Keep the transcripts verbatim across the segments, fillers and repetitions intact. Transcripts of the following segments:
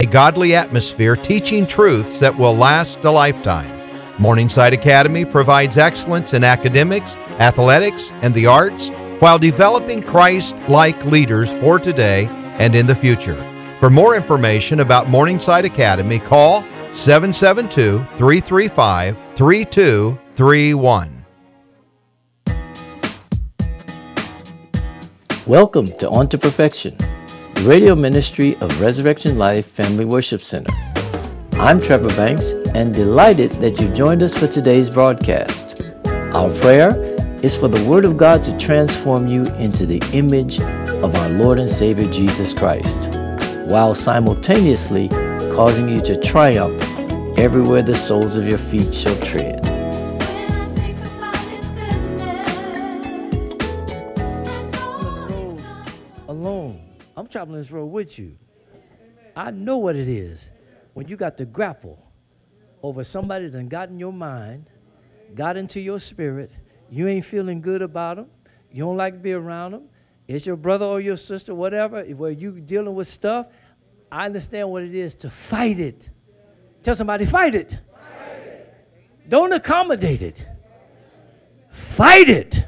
A godly atmosphere teaching truths that will last a lifetime. Morningside Academy provides excellence in academics, athletics, and the arts while developing Christ-like leaders for today and in the future. For more information about Morningside Academy, call seven seven two, three three five, three two three one. Welcome to On to Perfection, the radio ministry of Resurrection Life Family Worship Center. I'm Trevor Banks and delighted that you joined us for today's broadcast. Our prayer is for the Word of God to transform you into the image of our Lord and Savior Jesus Christ, while simultaneously causing you to triumph everywhere the soles of your feet shall tread. Alone. I'm traveling this road with you. I know what it is when you got to grapple over somebody that done got in your mind, got into your spirit. You ain't feeling good about them. You don't like to be around them. It's your brother or your sister, whatever, where you dealing with stuff. I understand what it is to fight it. Tell somebody, fight it. Fight it. Don't accommodate it. Fight it.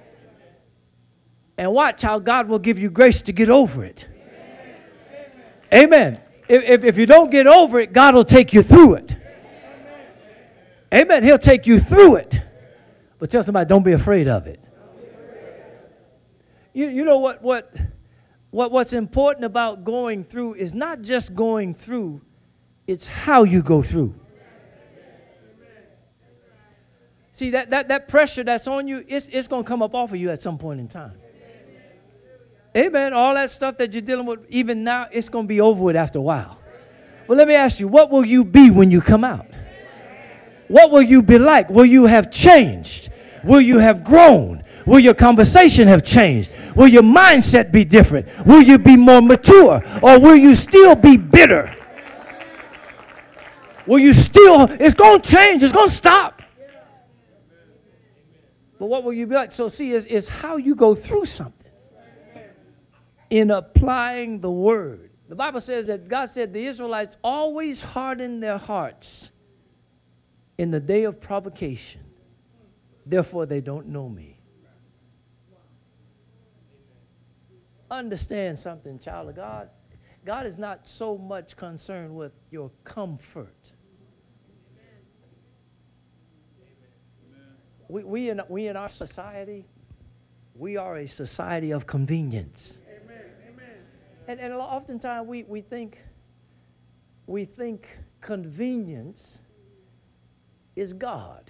And watch how God will give you grace to get over it. Amen. Amen. If, if, if you don't get over it, God will take you through it. Amen. Amen. He'll take you through it. But tell somebody, don't be afraid of it. You, you know what, what, what, what's important about going through is not just going through, it's how you go through. See, that, that, that pressure that's on you, it's, it's going to come up off of you at some point in time. Amen. All that stuff that you're dealing with, even now, it's going to be over with after a while. Well, let me ask you, what will you be when you come out? What will you be like? Will you have changed? Will you have grown? Will your conversation have changed? Will your mindset be different? Will you be more mature? Or will you still be bitter? Will you still, it's going to change. It's going to stop. But what will you be like? So see, it's, it's how you go through something. In applying the word. The Bible says that God said the Israelites always hardened their hearts in the day of provocation. Therefore, they don't know me. Understand something, child of God. God is not so much concerned with your comfort. We, we, in, we in our society, we are a society of convenience. And, and oftentimes we, we think we think convenience is God.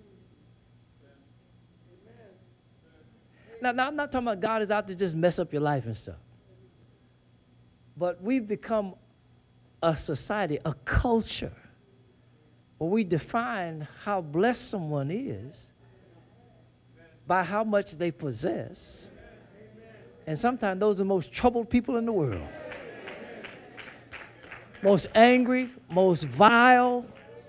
Now, now, I'm not talking about God is out to just mess up your life and stuff. But we've become a society, a culture, where we define how blessed someone is by how much they possess. And sometimes those are the most troubled people in the world. Most angry, most vile,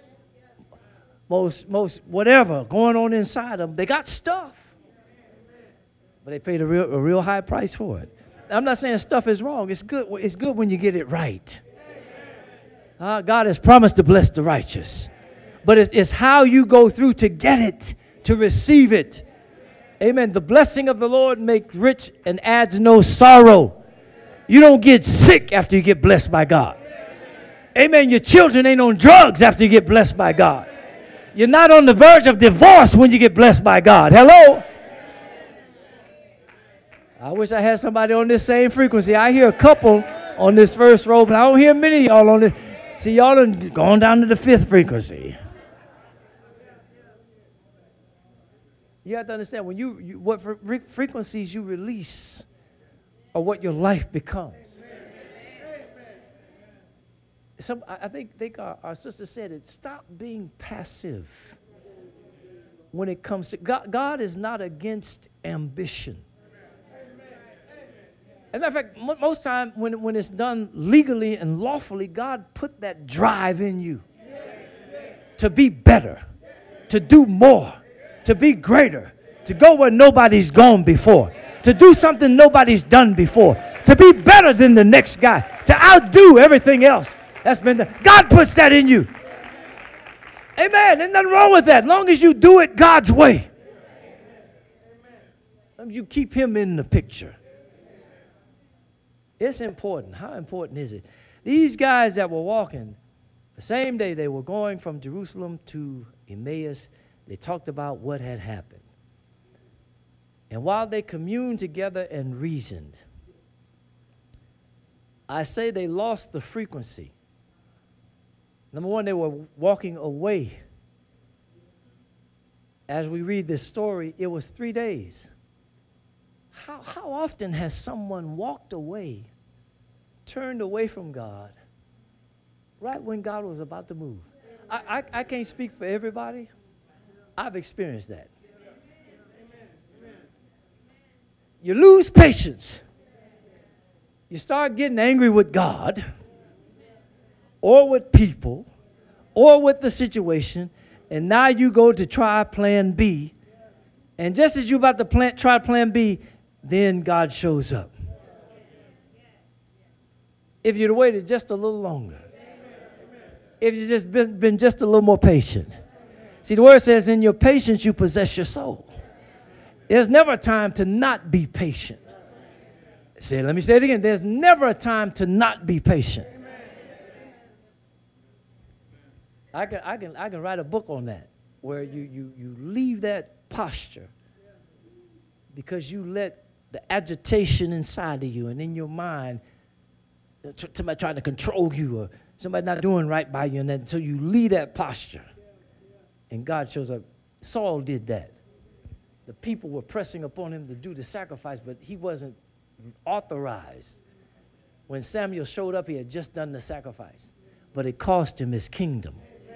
most, most whatever going on inside them. They got stuff, but they paid a real, a real high price for it. I'm not saying stuff is wrong. It's good, it's good when you get it right. Uh, God has promised to bless the righteous. But it's, it's how you go through to get it, to receive it. Amen. The blessing of the Lord makes rich and adds no sorrow. You don't get sick after you get blessed by God. Amen. Your children ain't on drugs after you get blessed by God. You're not on the verge of divorce when you get blessed by God. Hello? I wish I had somebody on this same frequency. I hear a couple on this first row, but I don't hear many of y'all on this. See, y'all done gone down to the fifth frequency. You have to understand, when you, you what fre- frequencies you release are what your life becomes. Some, I think, think our, our sister said it, stop being passive when it comes to, God, God is not against ambition. As a matter of fact, m- most time when, when it's done legally and lawfully, God put that drive in you to be better, to do more, to be greater, to go where nobody's gone before, to do something nobody's done before, to be better than the next guy, to outdo everything else. That's been the, God puts that in you. Amen. There's nothing wrong with that. As long as you do it God's way. As long as you keep him in the picture. It's important. How important is it? These guys that were walking, the same day they were going from Jerusalem to Emmaus, they talked about what had happened. And while they communed together and reasoned, I say they lost the frequency. Number one, they were walking away. As we read this story, it was three days. How, how often has someone walked away, turned away from God, right when God was about to move? I, I, I can't speak for everybody. I've experienced that. You lose patience. You start getting angry with God or with people or with the situation, and now you go to try plan B. And just as you're about to plan, try plan B, then God shows up. If you'd waited just a little longer, if you'd just been, been just a little more patient. See, the word says, in your patience you possess your soul. There's never a time to not be patient. Say, let me say it again. There's never a time to not be patient. I can, I can, I can write a book on that, where you, you, you leave that posture because you let the agitation inside of you and in your mind, somebody trying to control you or somebody not doing right by you, and then so you leave that posture. And God shows up. Saul did that. The people were pressing upon him to do the sacrifice, but he wasn't authorized. When Samuel showed up, he had just done the sacrifice, but it cost him his kingdom.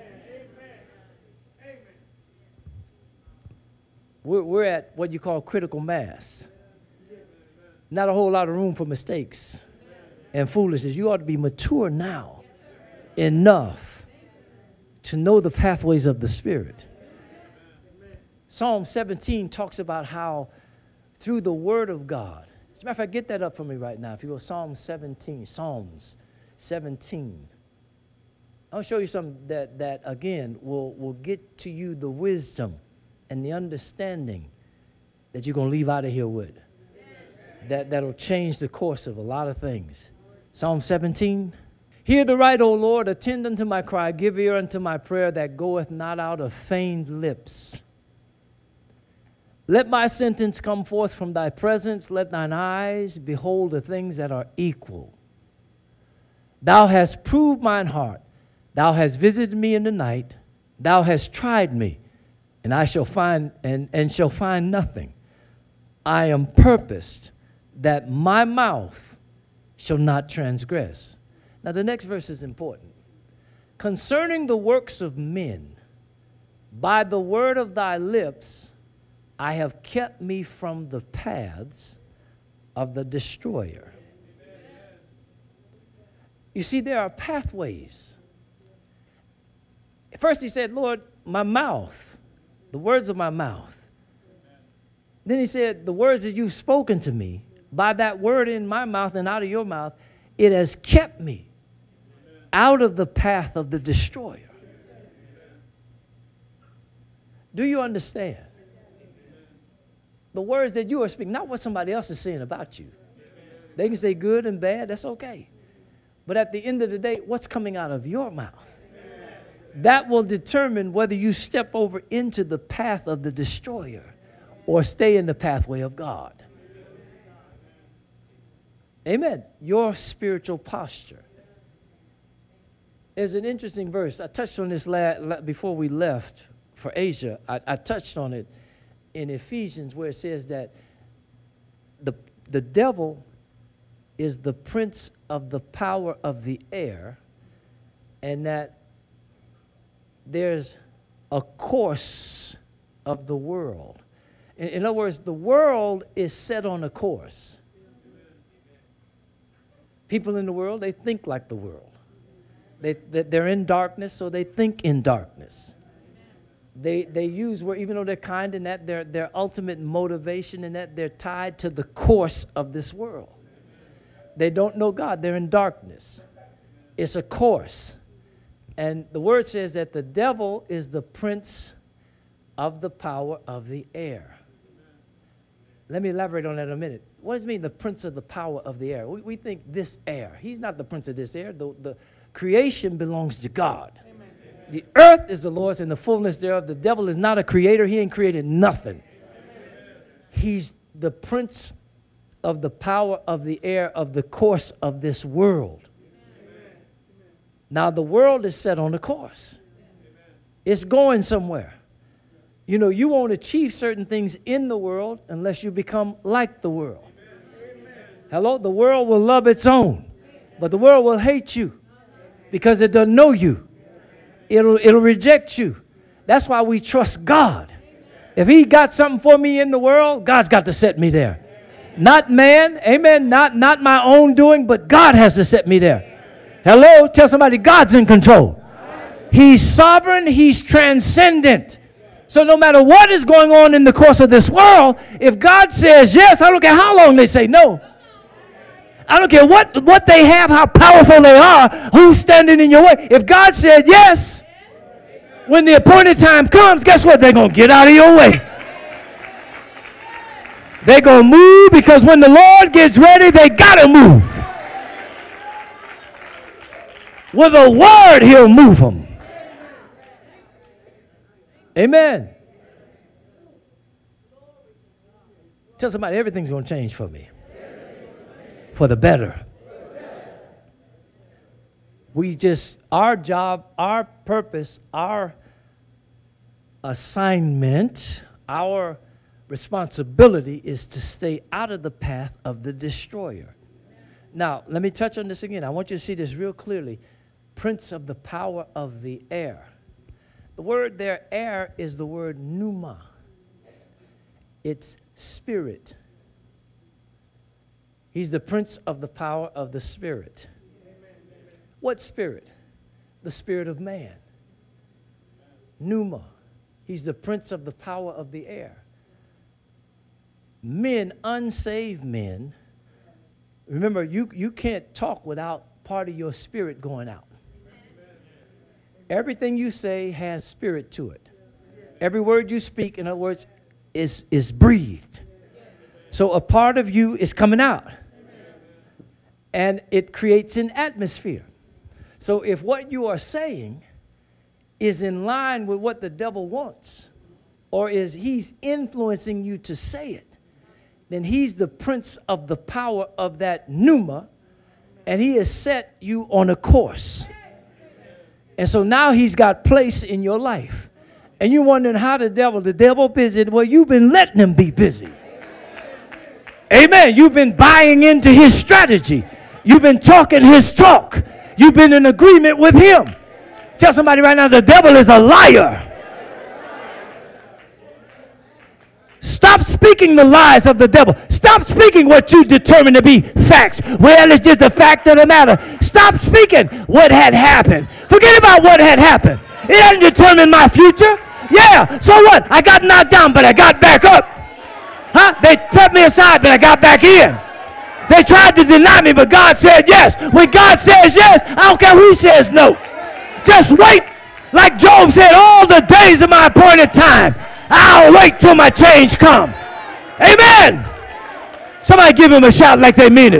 We're, we're at what you call critical mass. Not a whole lot of room for mistakes and foolishness. You ought to be mature now enough to know the pathways of the Spirit. Psalm seventeen talks about how through the Word of God. As a matter of fact, get that up for me right now. If you go Psalm seventeen, Psalms seventeen. I'll show you something that, that again, will, will get to you the wisdom and the understanding that you're going to leave out of here with. That, that'll change the course of a lot of things. Psalm seventeen. Hear the right, O Lord, attend unto my cry, give ear unto my prayer that goeth not out of feigned lips. Let my sentence come forth from thy presence. Let thine eyes behold the things that are equal. Thou hast proved mine heart. Thou hast visited me in the night. Thou hast tried me, and I shall find and, and shall find nothing. I am purposed that my mouth shall not transgress. Now the next verse is important. Concerning the works of men, by the word of thy lips, I have kept me from the paths of the destroyer. You see, there are pathways. First he said, Lord, my mouth, the words of my mouth. Then he said, the words that you've spoken to me, by that word in my mouth and out of your mouth, it has kept me out of the path of the destroyer. Do you understand? The words that you are speaking, not what somebody else is saying about you. They can say good and bad, that's okay. But at the end of the day, what's coming out of your mouth? That will determine whether you step over into the path of the destroyer or stay in the pathway of God. Amen. Your spiritual posture. There's an interesting verse. I touched on this la- la- before we left for Asia. I, I touched on it in Ephesians, where it says that the, the devil is the prince of the power of the air, and that there's a course of the world. In, in other words, the world is set on a course. People in the world, they think like the world. They, they're in darkness, so they think in darkness. They, they use, where even though they're kind in that, their, their ultimate motivation in that, they're tied to the course of this world. They don't know God. They're in darkness. It's a course. And the word says that the devil is the prince of the power of the air. Let me elaborate on that in a minute. What does it mean, the prince of the power of the air? We, we think this air. He's not the prince of this air. The, the creation belongs to God. Amen. The earth is the Lord's and the fullness thereof. The devil is not a creator. He ain't created nothing. Amen. He's the prince of the power of the air, of the course of this world. Amen. Now, the world is set on a course. It's going somewhere. You know, you won't achieve certain things in the world unless you become like the world. Amen. Hello? The world will love its own, but the world will hate you because it doesn't know you. It'll, it'll reject you. That's why we trust God. If he got something for me in the world, God's got to set me there. Not man, amen, not, not my own doing, but God has to set me there. Hello? Tell somebody God's in control. He's sovereign. He's transcendent. So no matter what is going on in the course of this world, if God says yes, I don't care how long they say no. I don't care what, what they have, how powerful they are, who's standing in your way. If God said yes, when the appointed time comes, guess what? They're going to get out of your way. They're going to move because when the Lord gets ready, they got to move. With a word, he'll move them. Amen. Tell somebody everything's going to change for me. For the better. We just, our job, our purpose, our assignment, our responsibility is to stay out of the path of the destroyer. Now, let me touch on this again. I want you to see this real clearly. Prince of the power of the air. The word there, air, is the word pneuma. It's spirit. He's the prince of the power of the spirit. What spirit? The spirit of man. Pneuma. He's the prince of the power of the air. Men, unsaved men, remember, you, you can't talk without part of your spirit going out. Everything you say has spirit to it. Every word you speak, in other words, is, is breathed. So a part of you is coming out. And it creates an atmosphere. So if what you are saying is in line with what the devil wants, or is he's influencing you to say it, then he's the prince of the power of that pneuma, and he has set you on a course. And so now he's got place in your life. And you're wondering how the devil, the devil busy. Well, you've been letting him be busy. Amen. You've been buying into his strategy. You've been talking his talk. You've been in agreement with him. Tell somebody right now, the devil is a liar. Stop speaking the lies of the devil. Stop speaking what you determine to be facts. Well, it's just the fact of the matter. Stop speaking what had happened. Forget about what had happened. It doesn't determine my future. Yeah, so what? I got knocked down, but I got back up. Huh? They set me aside, but I got back in. They tried to deny me, but God said yes. When God says yes, I don't care who says no. Just wait. Like Job said, all the days of my appointed time, I'll wait till my change come. Amen. Somebody give him a shout like they mean it.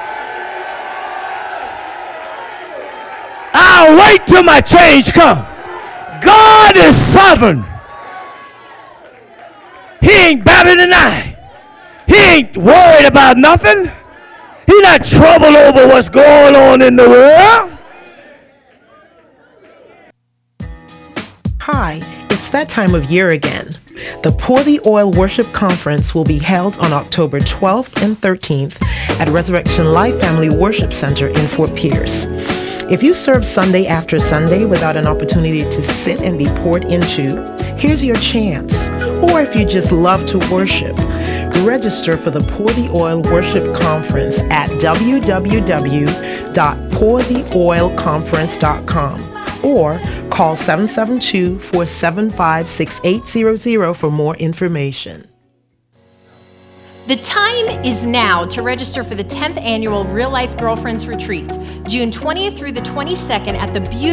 I'll wait till my change come. God is sovereign. He ain't batting an eye. He ain't worried about nothing. He's not troubled over what's going on in the world. Hi, it's that time of year again. The Pour the Oil Worship Conference will be held on October twelfth and thirteenth at Resurrection Life Family Worship Center in Fort Pierce. If you serve Sunday after Sunday without an opportunity to sit and be poured into, here's your chance. Or if you just love to worship, register for the Pour the Oil Worship Conference at w w w dot pour the oil conference dot com or call seven seven two, four seven five, six eight zero zero for more information. The time is now to register for the tenth annual Real Life Girlfriends Retreat, June twentieth through the twenty-second at the beautiful